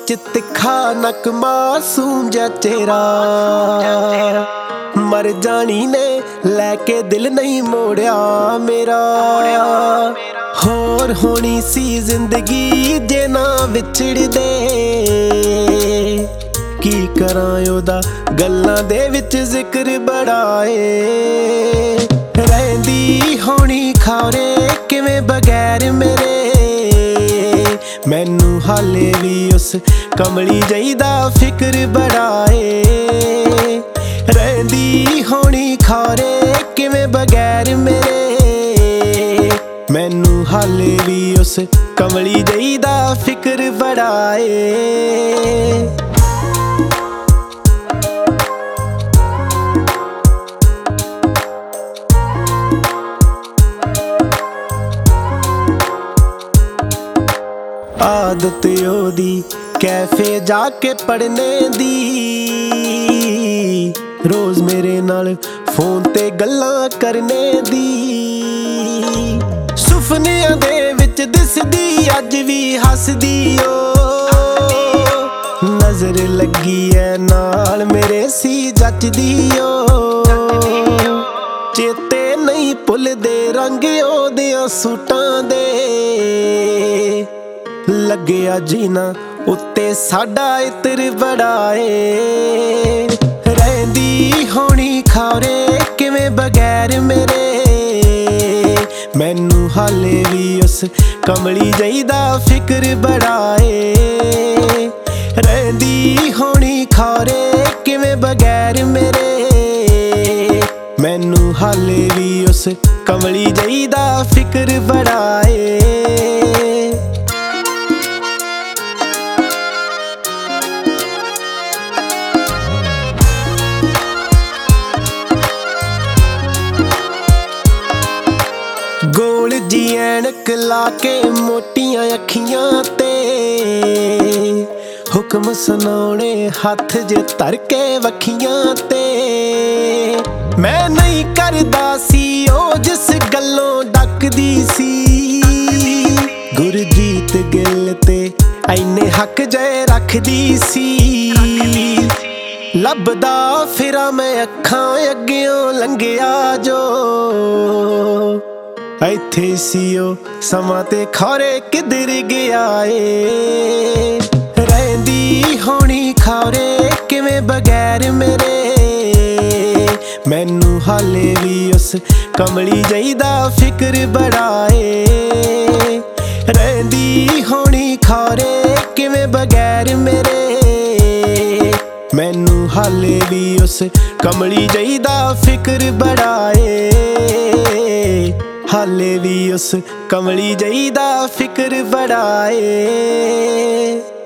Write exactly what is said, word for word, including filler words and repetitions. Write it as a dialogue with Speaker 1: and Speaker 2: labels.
Speaker 1: विच तिखा नक मासूम जा चेहरा मर जानी ने लैके दिल नहीं मोड़िया मेरा। होर होनी सी जिंदगी जे ना विछड़दे की करां ओदा गल्लां दे विच जिक्र बड़ा ए। रहिंदी होनी खौरे किवें बगैर मेरे मैनू हाले भी उस कमली जही दा फिक्र बड़ा ए। रहिंदी होनी खौरे किवें बगैर मेरे मैनू हाले भी उस कमली जही दा फिक्र बड़ा ए। आदत ओदी कैफे जाके पढ़ने दी रोज मेरे नाल फोन ते गल्लां करने दी। सुपनियां दे विच दिसदी अज भी हसदी ओ नजर लगी है नाल मेरे सी जचदी ओ। चेते नहीं भुलदे रंग ओदियां सूटां दे लग्गिया जीना उत्ते साडा इत्र बड़ा ए। रहिंदी होनी खौरे किवें बगैर मेरे मैनू हाले भी उस कमली जही दा फिक्र बड़ा ए। रहिंदी होनी खौरे किवें बगैर मेरे मैनू हाले भी उस कमली जही दा फिक्र बड़ा ए। गोल जी ऐनक लाके मोटियां अखियां ते हुक्म सुनाने हाथ जे धर के वखियां ते मैं नहीं करदा सी ओ जिस गल्लों डकदी सी। गुरजीत गिल ते ऐने हक जे रखदी सी। लभदा फिरा मैं अखां अग्गियों लंघिया जो इत्थे सी ओ समां ते खौरे किधर गया ए। रहिंदी होनी खौरे किवें बगैर मेरे मैनू हाले भी उस कमली जही दा फिक्र बड़ा ए। रहिंदी होनी खौरे किवें बगैर मेरे मैनू हाले भी उस कमली जही दा फिक्र बड़ा ए। हाले भी उस कमली जही दा फिक्र बड़ा ए।